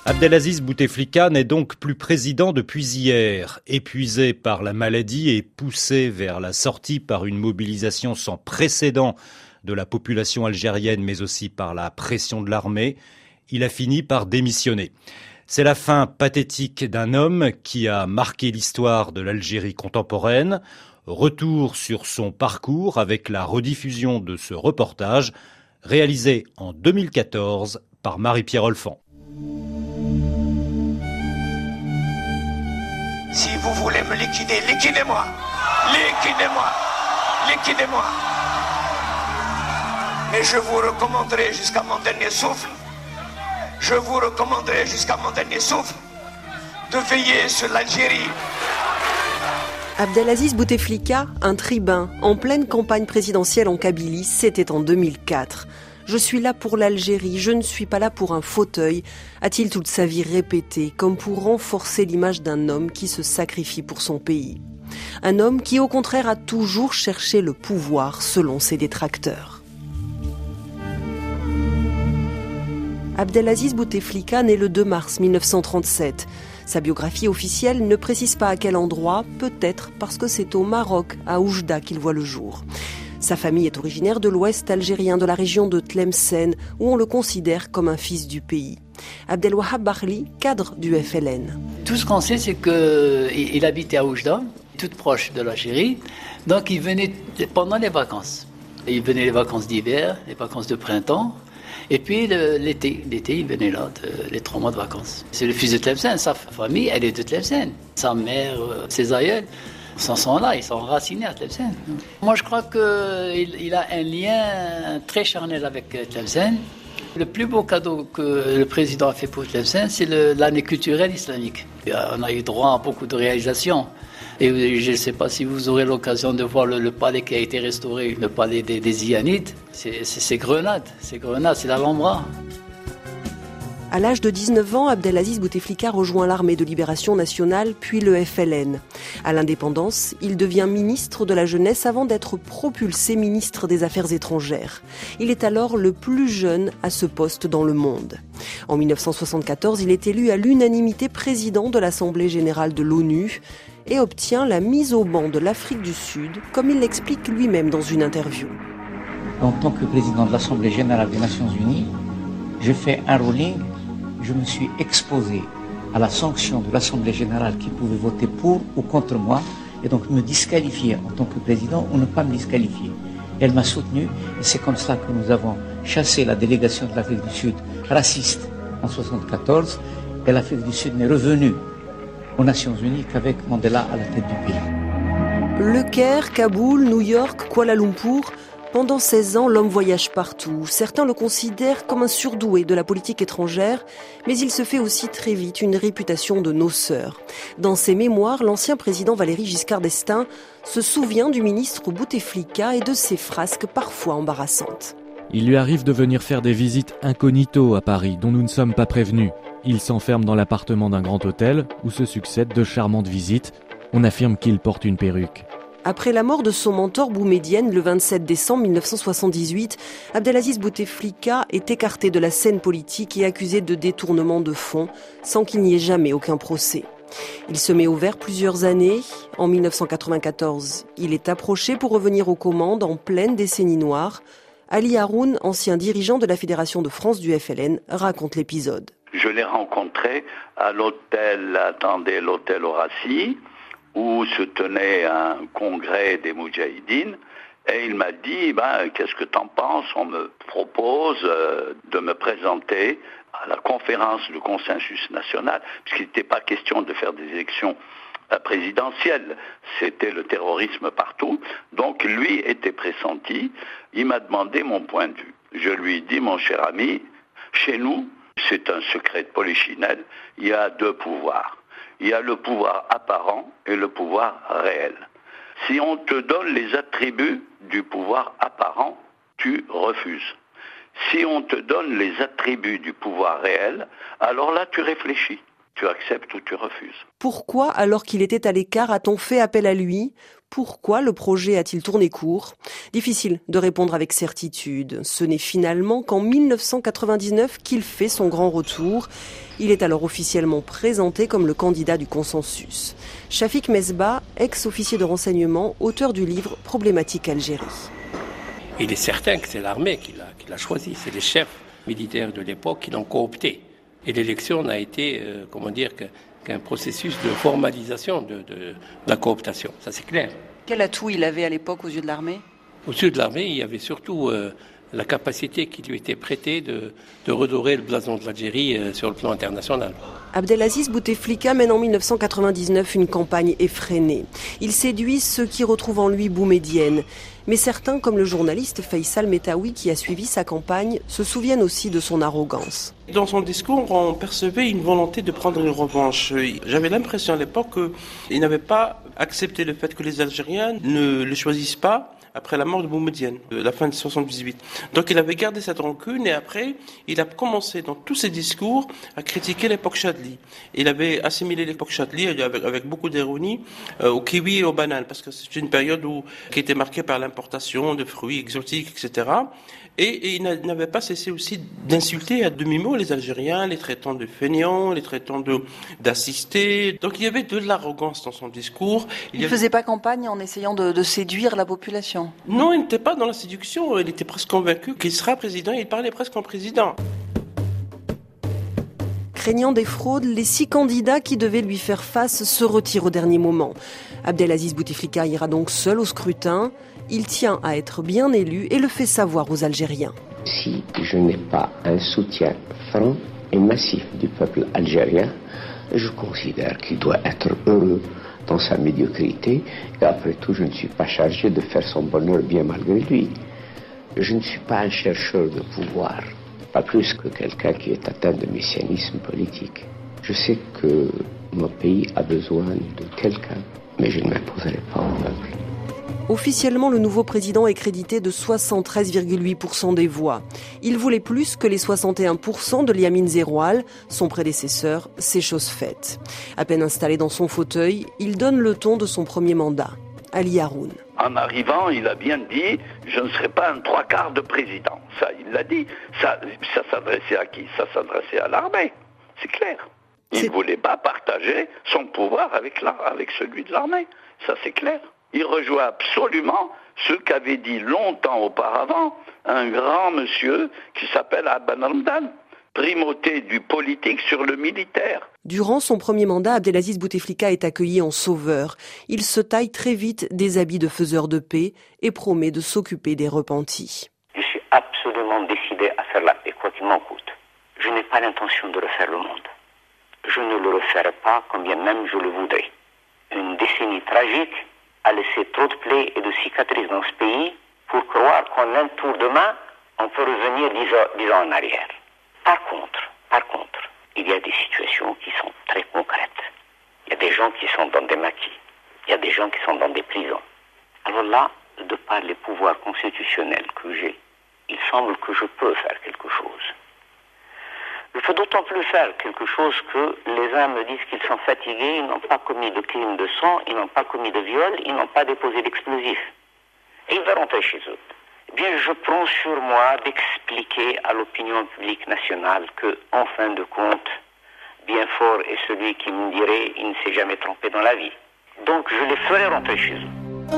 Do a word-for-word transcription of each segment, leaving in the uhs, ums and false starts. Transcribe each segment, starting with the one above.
Abdelaziz Bouteflika n'est donc plus président depuis hier. Épuisé par la maladie et poussé vers la sortie par une mobilisation sans précédent de la population algérienne, mais aussi par la pression de l'armée, il a fini par démissionner. C'est la fin pathétique d'un homme qui a marqué l'histoire de l'Algérie contemporaine. Retour sur son parcours avec la rediffusion de ce reportage réalisé en deux mille quatorze par Marie-Pierre Olfan. Si vous voulez me liquider, liquidez-moi. Liquidez-moi. Liquidez-moi. Mais je vous recommanderai jusqu'à mon dernier souffle, je vous recommanderai jusqu'à mon dernier souffle de veiller sur l'Algérie. Abdelaziz Bouteflika, un tribun, en pleine campagne présidentielle en Kabylie, c'était en deux mille quatre. « Je suis là pour l'Algérie, je ne suis pas là pour un fauteuil », a-t-il toute sa vie répété, comme pour renforcer l'image d'un homme qui se sacrifie pour son pays. Un homme qui, au contraire, a toujours cherché le pouvoir, selon ses détracteurs. Abdelaziz Bouteflika naît le deux mars mille neuf cent trente-sept. Sa biographie officielle ne précise pas à quel endroit, peut-être parce que c'est au Maroc, à Oujda, qu'il voit le jour. Sa famille est originaire de l'ouest algérien, de la région de Tlemcen, où on le considère comme un fils du pays. Abdelwahab Barli, cadre du F L N. Tout ce qu'on sait, c'est qu'il habitait à Oujda, toute proche de l'Algérie, donc il venait pendant les vacances. Il venait les vacances d'hiver, les vacances de printemps, et puis le, l'été, l'été il venait là, de, les trois mois de vacances. C'est le fils de Tlemcen, sa famille, elle est de Tlemcen. Sa mère, ses aïeuls, ils sont là, ils sont enracinés à Tlemcen. Moi, je crois qu'il il a un lien très charnel avec Tlemcen. Le plus beau cadeau que le président a fait pour Tlemcen, c'est le, l'année culturelle islamique. On a eu droit à beaucoup de réalisations. Et je ne sais pas si vous aurez l'occasion de voir le, le palais qui a été restauré, le palais des, des Zianides. C'est, c'est, c'est Grenade, c'est Grenade, c'est l'Alhambra. À l'âge de dix-neuf ans, Abdelaziz Bouteflika rejoint l'armée de libération nationale, puis le F L N. À l'indépendance, il devient ministre de la jeunesse avant d'être propulsé ministre des Affaires étrangères. Il est alors le plus jeune à ce poste dans le monde. En mille neuf cent soixante-quatorze, il est élu à l'unanimité président de l'Assemblée générale de l'ONU et obtient la mise au ban de l'Afrique du Sud, comme il l'explique lui-même dans une interview. En tant que président de l'Assemblée générale des Nations unies, j'ai fait un ruling. Je me suis exposé à la sanction de l'Assemblée générale qui pouvait voter pour ou contre moi et donc me disqualifier en tant que président ou ne pas me disqualifier. Elle m'a soutenu et c'est comme ça que nous avons chassé la délégation de l'Afrique du Sud raciste en soixante-quatorze et l'Afrique du Sud n'est revenue aux Nations Unies qu'avec Mandela à la tête du pays. Le Caire, Kaboul, New York, Kuala Lumpur. Pendant seize ans, l'homme voyage partout. Certains le considèrent comme un surdoué de la politique étrangère, mais il se fait aussi très vite une réputation de noceur. Dans ses mémoires, l'ancien président Valéry Giscard d'Estaing se souvient du ministre Bouteflika et de ses frasques parfois embarrassantes. Il lui arrive de venir faire des visites incognito à Paris, dont nous ne sommes pas prévenus. Il s'enferme dans l'appartement d'un grand hôtel, où se succèdent de charmantes visites. On affirme qu'il porte une perruque. Après la mort de son mentor Boumedienne le vingt-sept décembre mille neuf cent soixante-dix-huit, Abdelaziz Bouteflika est écarté de la scène politique et accusé de détournement de fonds, sans qu'il n'y ait jamais aucun procès. Il se met au vert plusieurs années. En mille neuf cent quatre-vingt-quatorze, il est approché pour revenir aux commandes en pleine décennie noire. Ali Haroun, ancien dirigeant de la Fédération de France du F L N, raconte l'épisode. Je l'ai rencontré à l'hôtel, attendez, l'hôtel Horaci, où se tenait un congrès des Moudjahidines, et il m'a dit, ben, qu'est-ce que t'en penses? On me propose euh, de me présenter à la conférence du consensus national, puisqu'il n'était pas question de faire des élections euh, présidentielles, c'était le terrorisme partout, donc lui était pressenti, il m'a demandé mon point de vue. Je lui ai dit, mon cher ami, chez nous, c'est un secret de polichinelle, il y a deux pouvoirs. Il y a le pouvoir apparent et le pouvoir réel. Si on te donne les attributs du pouvoir apparent, tu refuses. Si on te donne les attributs du pouvoir réel, alors là tu réfléchis. Tu acceptes ou tu refuses. Pourquoi, alors qu'il était à l'écart, a-t-on fait appel à lui ? Pourquoi le projet a-t-il tourné court ? Difficile de répondre avec certitude. Ce n'est finalement qu'en mille neuf cent quatre-vingt-dix-neuf qu'il fait son grand retour. Il est alors officiellement présenté comme le candidat du consensus. Chafik Mesbah, ex-officier de renseignement, auteur du livre Problématique Algérie. Il est certain que c'est l'armée qui l'a, qui l'a choisi. C'est les chefs militaires de l'époque qui l'ont coopté. Et l'élection n'a été, euh, comment dire, que, qu'un processus de formalisation de, de, de la cooptation. Ça, c'est clair. Quel atout il avait à l'époque aux yeux de l'armée ? Aux yeux de l'armée, il y avait surtout euh, la capacité qui lui était prêtée de, de redorer le blason de l'Algérie euh, sur le plan international. Abdelaziz Bouteflika mène en mille neuf cent quatre-vingt-dix-neuf une campagne effrénée. Il séduit ceux qui retrouvent en lui Boumedienne. Mais certains, comme le journaliste Faisal Metaoui qui a suivi sa campagne, se souviennent aussi de son arrogance. Dans son discours, on percevait une volonté de prendre une revanche. J'avais l'impression à l'époque qu'il n'avait pas accepté le fait que les Algériens ne le choisissent pas après la mort de Boumedienne, la fin de soixante-dix-huit. Donc il avait gardé cette rancune et après, il a commencé dans tous ses discours à critiquer l'époque Chadli. Il avait assimilé l'époque Chadli avec, avec beaucoup d'ironie euh, au kiwi et aux bananes, parce que c'est une période où, qui était marquée par l'importation de fruits exotiques, et cetera. Et, et il n'avait pas cessé aussi d'insulter à demi-mot les Algériens, les traitant de fainéants, les traitant de, d'assistés. Donc il y avait de l'arrogance dans son discours. Il ne avait... faisait pas campagne en essayant de, de séduire la population ? Non, il n'était pas dans la séduction. Il était presque convaincu qu'il sera président. Il parlait presque en président. Craignant des fraudes, les six candidats qui devaient lui faire face se retirent au dernier moment. Abdelaziz Bouteflika ira donc seul au scrutin. Il tient à être bien élu et le fait savoir aux Algériens. Si je n'ai pas un soutien franc et massif du peuple algérien, je considère qu'il doit être heureux dans sa médiocrité. Et après tout, je ne suis pas chargé de faire son bonheur bien malgré lui. Je ne suis pas un chercheur de pouvoir, pas plus que quelqu'un qui est atteint de messianisme politique. Je sais que mon pays a besoin de quelqu'un, mais je ne m'imposerai pas au peuple. Officiellement, le nouveau président est crédité de soixante-treize virgule huit pour cent des voix. Il voulait plus que les soixante et un pour cent de Lamine Zeroual, son prédécesseur, c'est chose faite. À peine installé dans son fauteuil, il donne le ton de son premier mandat. Ali Haroun. En arrivant, il a bien dit « je ne serai pas un trois quarts de président ». Ça, il l'a dit. Ça, ça s'adressait à qui ? Ça s'adressait à l'armée. C'est clair. Il ne voulait pas partager son pouvoir avec, la, avec celui de l'armée. Ça, c'est clair. Il rejoint absolument ce qu'avait dit longtemps auparavant un grand monsieur qui s'appelle Abban Ramdan, primauté du politique sur le militaire. Durant son premier mandat, Abdelaziz Bouteflika est accueilli en sauveur. Il se taille très vite des habits de faiseur de paix et promet de s'occuper des repentis. Je suis absolument décidé à faire la paix, quoi qu'il m'en coûte. Je n'ai pas l'intention de refaire le monde. Je ne le referai pas, quand bien même je le voudrais. Une décennie tragique a laissé trop de plaies et de cicatrices dans ce pays pour croire qu'en un tour de main, on peut revenir dix ans, dix ans en arrière. Par contre, par contre, il y a des situations qui sont très concrètes. Il y a des gens qui sont dans des maquis. Il y a des gens qui sont dans des prisons. Alors là, de par les pouvoirs constitutionnels que j'ai, il semble que je peux faire quelque chose. Je peux d'autant plus faire quelque chose que les uns me disent qu'ils sont fatigués, ils n'ont pas commis de crime de sang, ils n'ont pas commis de viol, ils n'ont pas déposé d'explosifs. Et ils veulent rentrer chez eux. Eh bien, je prends sur moi d'expliquer à l'opinion publique nationale que, en fin de compte, bien fort est celui qui me dirait il ne s'est jamais trompé dans la vie. Donc, je les ferai rentrer chez eux.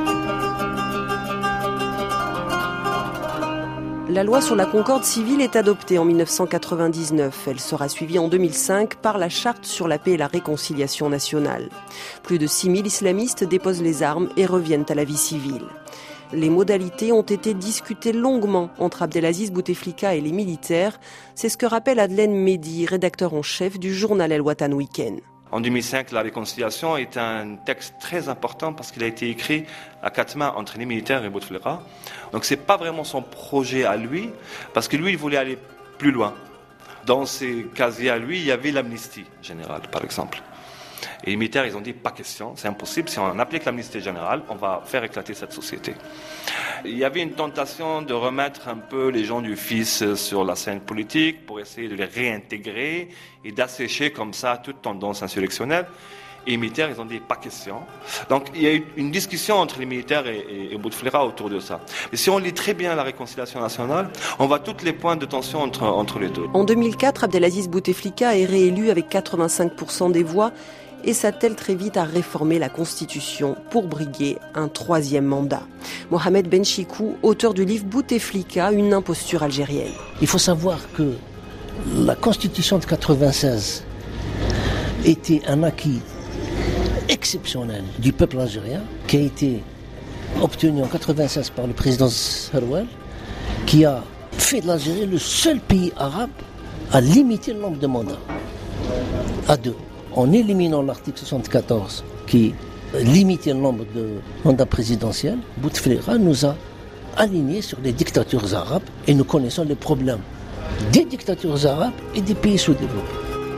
La loi sur la concorde civile est adoptée en mille neuf cent quatre-vingt-dix-neuf. Elle sera suivie en deux mille cinq par la charte sur la paix et la réconciliation nationale. Plus de six mille islamistes déposent les armes et reviennent à la vie civile. Les modalités ont été discutées longuement entre Abdelaziz Bouteflika et les militaires. C'est ce que rappelle Adlène Mehdi, rédacteur en chef du journal El Watan Week-end. En deux mille cinq, la réconciliation est un texte très important parce qu'il a été écrit à quatre mains entre les militaires et Bouteflika. Donc c'est pas vraiment son projet à lui, parce que lui, il voulait aller plus loin. Dans ses casiers à lui, il y avait l'amnistie générale, par exemple. Et les militaires, ils ont dit pas question, c'est impossible. Si on applique l'amnistie générale, on va faire éclater cette société. Il y avait une tentation de remettre un peu les gens du F I S sur la scène politique pour essayer de les réintégrer et d'assécher comme ça toute tendance insurrectionnelle. Et les militaires, ils ont dit pas question. Donc il y a eu une discussion entre les militaires et, et, et Bouteflika autour de ça. Mais si on lit très bien la réconciliation nationale, on voit tous les points de tension entre, entre les deux. En deux mille quatre, Abdelaziz Bouteflika est réélu avec quatre-vingt-cinq pour cent des voix et s'attelle très vite à réformer la Constitution pour briguer un troisième mandat. Mohamed Benchikou, auteur du livre Bouteflika, une imposture algérienne. Il faut savoir que la Constitution de quatre-vingt-seize était un acquis exceptionnel du peuple algérien qui a été obtenu en quatre-vingt-seize par le président Serwel, qui a fait de l'Algérie le seul pays arabe à limiter le nombre de mandats à deux, en éliminant l'article soixante-quatorze qui limitait le nombre de mandats présidentiels. Bouteflika nous a alignés sur les dictatures arabes et nous connaissons les problèmes des dictatures arabes et des pays sous-développés.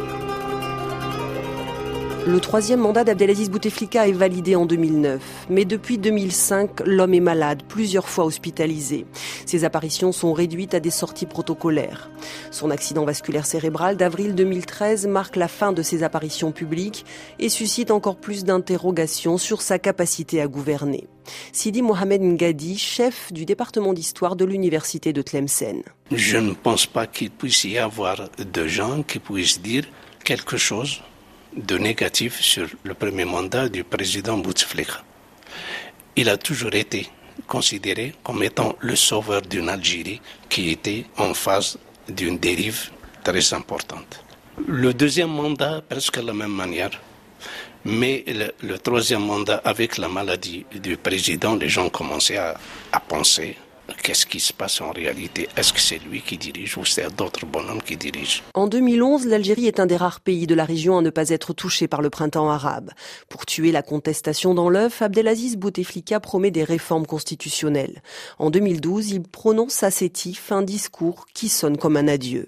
Le troisième mandat d'Abdelaziz Bouteflika est validé en deux mille neuf. Mais depuis deux mille cinq, l'homme est malade, plusieurs fois hospitalisé. Ses apparitions sont réduites à des sorties protocolaires. Son accident vasculaire cérébral d'avril deux mille treize marque la fin de ses apparitions publiques et suscite encore plus d'interrogations sur sa capacité à gouverner. Sidi Mohamed Ngadi, chef du département d'histoire de l'université de Tlemcen. Je ne pense pas qu'il puisse y avoir de gens qui puissent dire quelque chose de négatif sur le premier mandat du président Bouteflika. Il a toujours été considéré comme étant le sauveur d'une Algérie qui était en phase d'une dérive très importante. Le deuxième mandat, presque de la même manière, mais le, le troisième mandat, avec la maladie du président, les gens commençaient à, à penser qu'est-ce qui se passe en réalité? Est-ce que c'est lui qui dirige ou c'est d'autres bonhommes qui dirigent? En deux mille onze, l'Algérie est un des rares pays de la région à ne pas être touché par le printemps arabe. Pour tuer la contestation dans l'œuf, Abdelaziz Bouteflika promet des réformes constitutionnelles. En deux mille douze, il prononce à Sétif un discours qui sonne comme un adieu.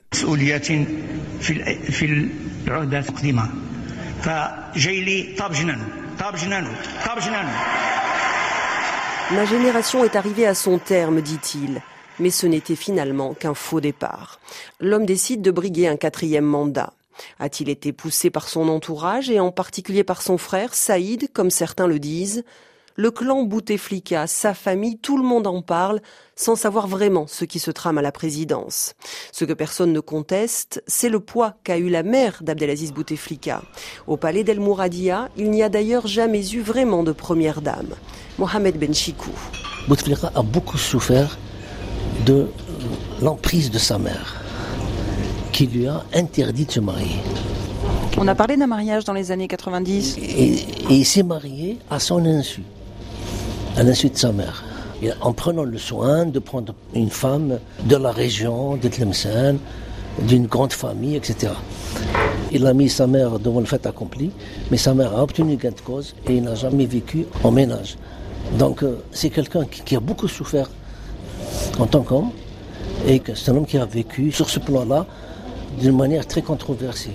Ma génération est arrivée à son terme, dit-il. Mais ce n'était finalement qu'un faux départ. L'homme décide de briguer un quatrième mandat. A-t-il été poussé par son entourage et en particulier par son frère, Saïd, comme certains le disent? Le clan Bouteflika, sa famille, tout le monde en parle, sans savoir vraiment ce qui se trame à la présidence. Ce que personne ne conteste, c'est le poids qu'a eu la mère d'Abdelaziz Bouteflika. Au palais d'El Mouradia, il n'y a d'ailleurs jamais eu vraiment de première dame. Mohamed Benchikou. Bouteflika a beaucoup souffert de l'emprise de sa mère, qui lui a interdit de se marier. On a parlé d'un mariage dans les années quatre-vingt-dix. Et, et il s'est marié à son insu, à l'insu de sa mère. Et en prenant le soin de prendre une femme de la région, de Tlemcen, d'une grande famille, et cetera. Il a mis sa mère devant le fait accompli, mais sa mère a obtenu gain de cause et il n'a jamais vécu en ménage. Donc euh, c'est quelqu'un qui, qui a beaucoup souffert en tant qu'homme et que c'est un homme qui a vécu sur ce plan-là d'une manière très controversée.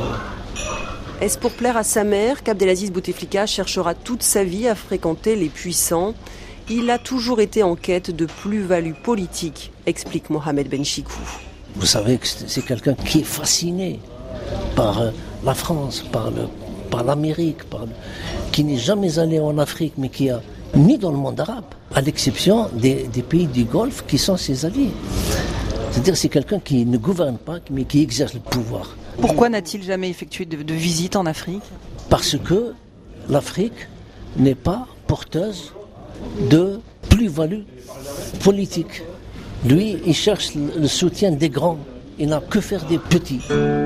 Est-ce pour plaire à sa mère qu'Abdelaziz Bouteflika cherchera toute sa vie à fréquenter les puissants? Il a toujours été en quête de plus-value politique, explique Mohamed Benchikou. Vous savez que c'est quelqu'un qui est fasciné par la France, par, le, par l'Amérique, par le, qui n'est jamais allé en Afrique, mais qui a ni dans le monde arabe, à l'exception des, des pays du Golfe qui sont ses alliés. C'est-à-dire que c'est quelqu'un qui ne gouverne pas, mais qui exerce le pouvoir. Pourquoi n'a-t-il jamais effectué de, de visite en Afrique? Parce que l'Afrique n'est pas porteuse de plus-value politique. Lui, il cherche le soutien des grands. Il n'a que faire des petits.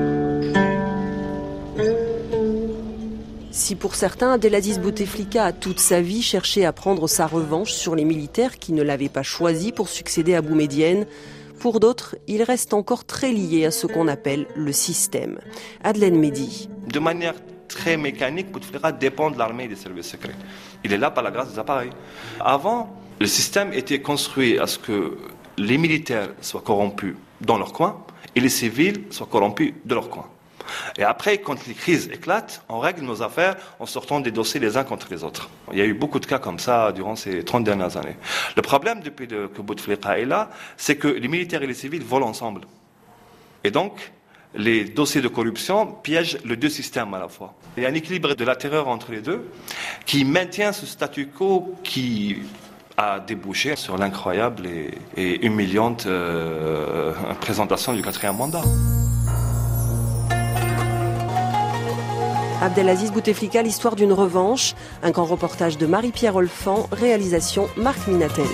Si pour certains, Abdelaziz Bouteflika a toute sa vie cherché à prendre sa revanche sur les militaires qui ne l'avaient pas choisi pour succéder à Boumedienne, pour d'autres, il reste encore très lié à ce qu'on appelle le système. Adlen Mehdi. De manière très mécanique, Bouteflika dépend de l'armée et des services secrets. Il est là par la grâce des appareils. Avant, le système était construit à ce que les militaires soient corrompus dans leur coin et les civils soient corrompus de leur coin. Et après, quand les crises éclatent, on règle nos affaires en sortant des dossiers les uns contre les autres. Il y a eu beaucoup de cas comme ça durant ces trente dernières années. Le problème depuis que Bouteflika est là, c'est que les militaires et les civils volent ensemble. Et donc, les dossiers de corruption piègent les deux systèmes à la fois. Il y a un équilibre de la terreur entre les deux qui maintient ce statu quo qui a débouché sur l'incroyable et, et humiliante euh, présentation du quatrième mandat. Abdelaziz Bouteflika, l'histoire d'une revanche. Un grand reportage de Marie-Pierre Olfan, réalisation Marc Minatel.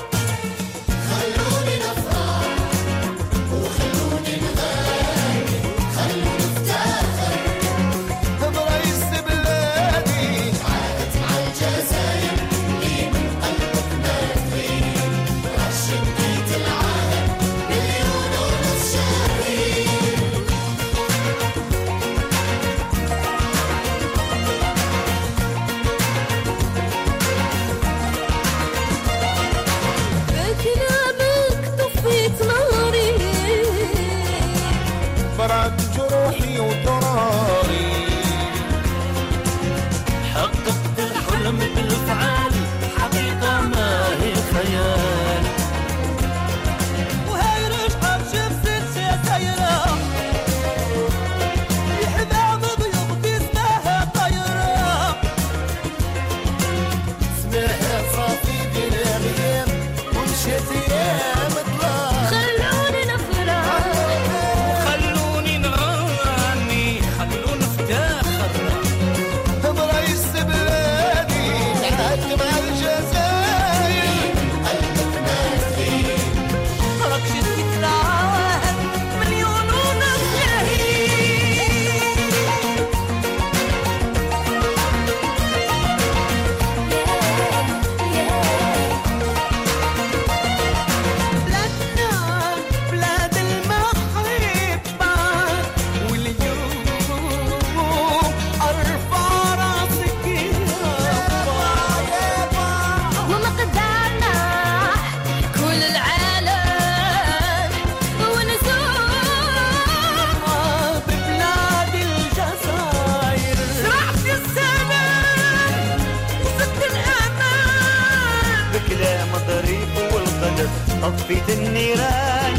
طفيت النيران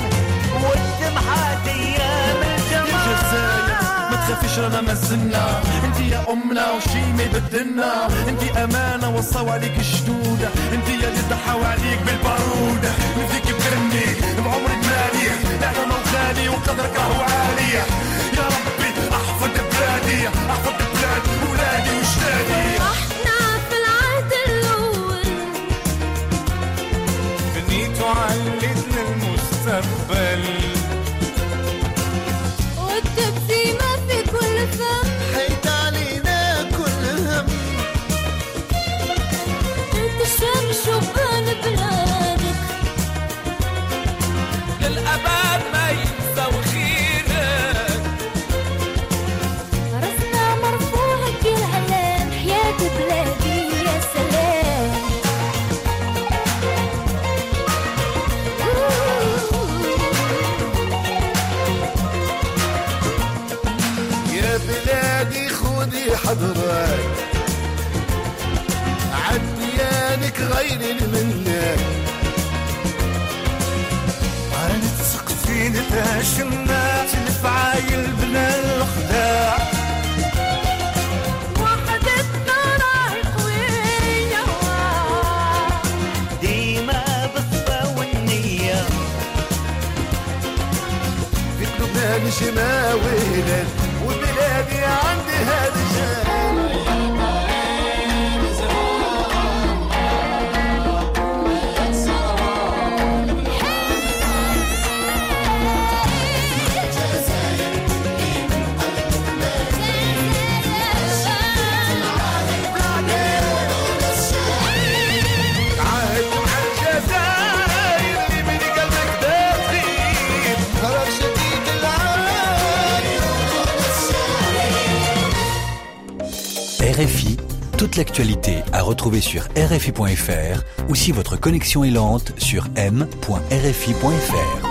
والدمعات ايام الجمال يا جزاير ما تخافيش رانا ما زلنا انت يا امنا وشي ما يبدلنا انت امانه وصاو عليك الشدود انت يا اللي ضحاو عليك بالبارود نفديك بكرمي بعمرك مالي نعمه وغالي وقدرك راهو عالي يا ربي احفظ بلادي احفظ بلاد ولادي وجدادي احنا في العهد الاول بنيت وعلت للمستقبل والتبسيمه في كل فم حيت علينا كل هم انت الشمس وبان بلادك للابد ما ينسوا خيرك راسنا مرفوع كالعلام حياة بلادي يا سلام يا بلادي خذي حضرك عديانك غير منك انا تسقفي نتاشمنا الفعايل بلا الخداع وحدتنا راهي قوية ديما بالصفا والنية في قلوبنا نجمة وهلال وبلادي عندها رجال R F I, toute l'actualité à retrouver sur R F I point F R ou si votre connexion est lente sur m point R F I point F R.